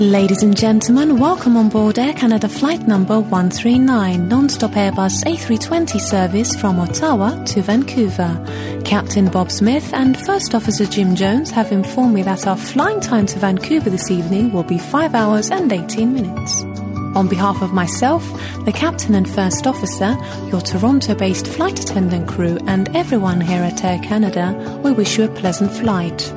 Ladies and gentlemen, welcome on board Air Canada flight number 139, non-stop Airbus A320 service from Ottawa to Vancouver. Captain Bob Smith and First Officer Jim Jones have informed me that our flying time to Vancouver this evening will be 5 hours and 18 minutes. On behalf of myself, the Captain and First Officer, your Toronto-based flight attendant crew and everyone here at Air Canada, we wish you a pleasant flight.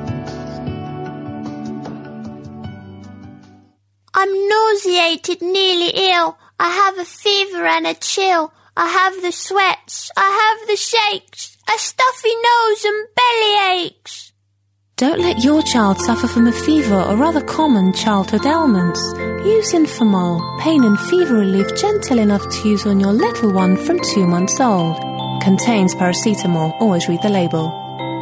I'm nauseated, nearly ill. I have a fever and a chill. I have the sweats. I have the shakes. A stuffy nose and belly aches. Don't let your child suffer from a fever or other common childhood ailments. Use Infamol, pain and fever relief gentle enough to use on your little one from 2 months old. Contains paracetamol. Always read the label.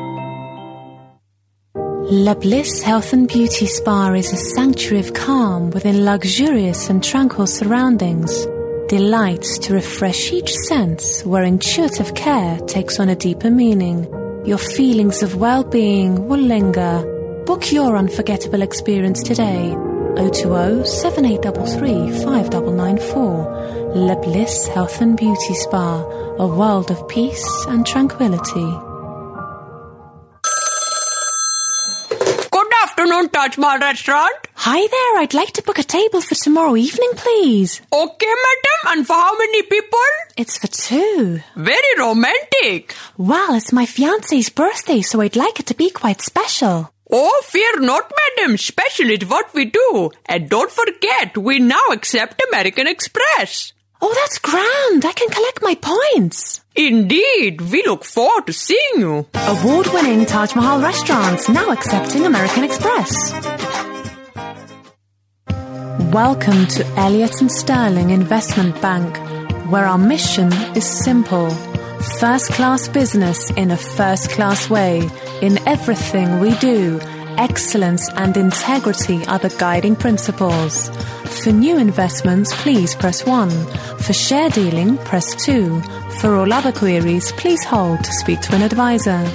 La Bliss Health and Beauty Spa is a sanctuary of calm within luxurious and tranquil surroundings. Delights to refresh each sense where intuitive care takes on a deeper meaning. Your feelings of well-being will linger. Book your unforgettable experience today. 020-7833-5994. La Bliss Health and Beauty Spa, a world of peace and tranquility. Afternoon, Taj Mahal restaurant. Hi there, I'd like to book a table for tomorrow evening, please. Okay, madam. And for how many people? It's for 2. Very romantic. Well, it's my fiancé's birthday, so I'd like it to be quite special. Oh, fear not, madam. Special is what we do. And don't forget, we now accept American Express. Oh, that's grand. I can collect my points. Indeed. We look forward to seeing you. Award-winning Taj Mahal restaurants now accepting American Express. Welcome to Elliott & Sterling Investment Bank, where our mission is simple. First-class business in a first-class way. In everything we do, excellence and integrity are the guiding principles. For new investments, please press 1. For share dealing, press 2. For all other queries, please hold to speak to an advisor.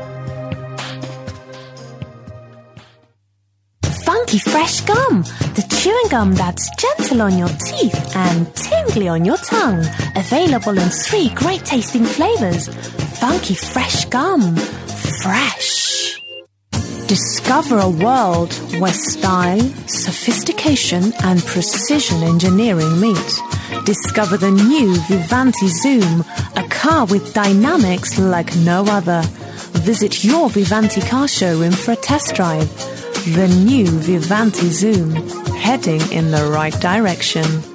Funky Fresh Gum, the chewing gum that's gentle on your teeth and tingly on your tongue. Available in 3 great tasting flavors. Funky Fresh Gum. Fresh. Discover a world where style, sophistication and precision engineering meet. Discover the new Vivanti Zoom, a car with dynamics like no other. Visit your Vivanti car showroom for a test drive. The new Vivanti Zoom, heading in the right direction.